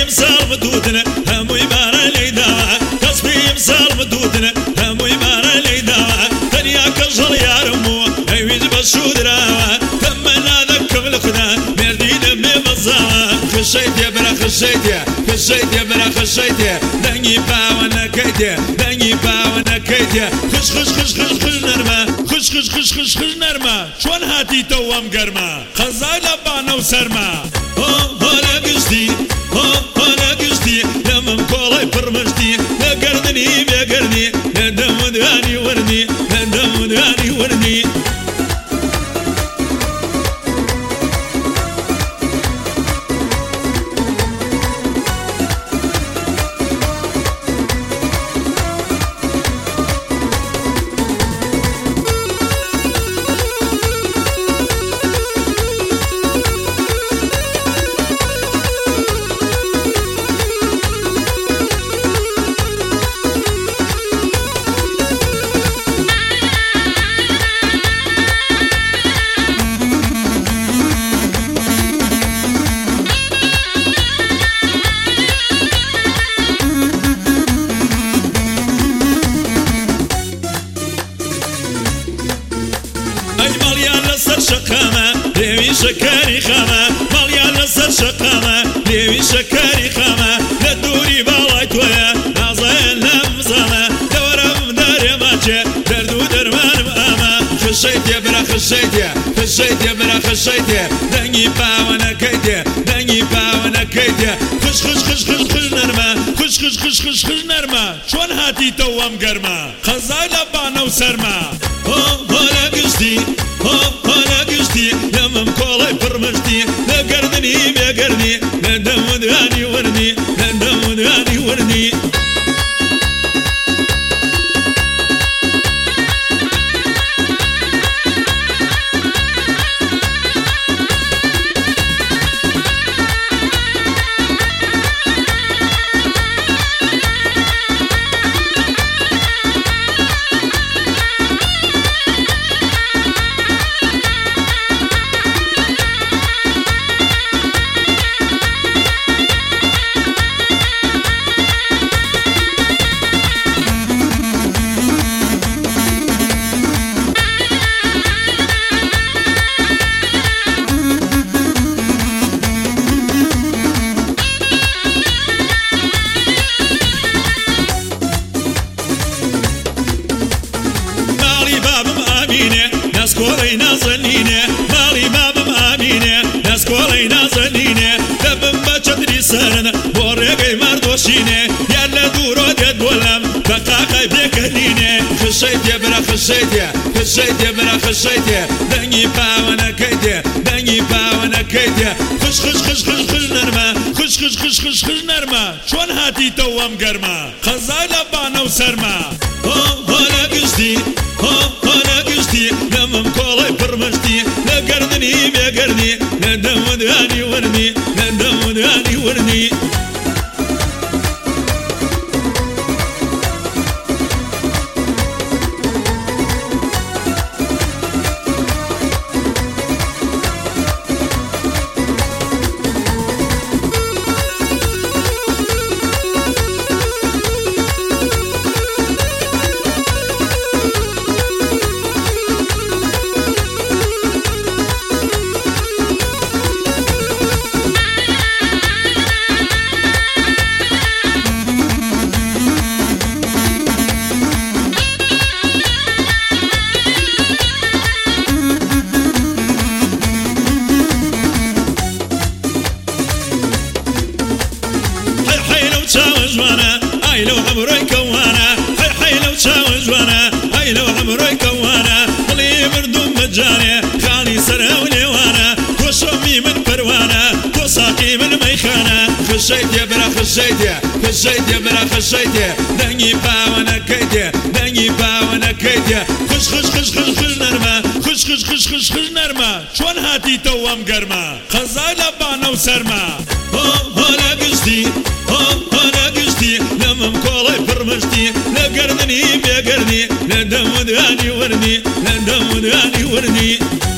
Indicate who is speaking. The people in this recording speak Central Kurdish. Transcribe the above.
Speaker 1: امسال مدودنا هم يبارا ليدا كسبي امسال مدودنا هم يبارا ليدا دنيا كجل يا رمو ايوز بشودرا تمنا ذكم الخنا مردينا بمزا خشيت يا برا خشيت يا برا خشيت دني باونا كيتي دني باونا كيتي خش خش خش خش خش نرما خش خش خش خش خش نرما شون هاتي توام قرما خزايلا بانا وسرما هلا قشتي هلا قشتي لمن كولاي برمشتي لا قردني يا قردني لا دم داني ورني لا دم داني ورني شقامة ليوي شكاري خامة ماليا لسر شقامة ليوي شكاري خامة لدوري بالايت ويا نازين لمزامة دورم داري ماتشي دردو درمان ماما خشيت يا برا خشيت يا برا خشيت دني باوانا كيتي دني باوانا كيتي خش خش خش خش خش نرما خش خش خش خش خش نرما شون هاتي توام قرما خزايلا بانا وسرما هلا قشتي هلا قشتي لمن كولاي برمشتي لا قردني يا قردني لا دم داني ورني لا دم داني ورني ناس كولي نازنينه مالي بابم امينه ناس كولي نازنينه دبم بچدري سرن بورغي مردوشينه يلا دورو دد ولم دقاقي بكنينه خشيت يا برا خشيت يا برا خشيت دني باونا كيتي دني باونا كيتي خش خش خش خش خش نرما خش خش خش خش خش نرما شون هاتي توام قرما خزايلا بانا وسرما هلا قشتي هلا قشتي لمن كولاي برمشتي لا قردني يا قردني لا دم داني ورني لا دم داني ورني هاي لو عمري كوانا حي لو تشاوز وانا هاي لو عمري كوانا اللي مردوم مجاني خالي سراوني وانا وشومي من بروانا وساقي من ميخانا خشيت يا برا خشيت يا برا خشيت دني باوانا كيتي دني باوانا كيتي خش خش خش خش خش نرما خش خش خش خش خش نرما شون هاتي توام قرما خزايلا بانا وسرما هلا قشتي هلا قشتي لمن كولاي برمشتي لا قردني يا قردني لا دم داني ورني لا دم داني ورني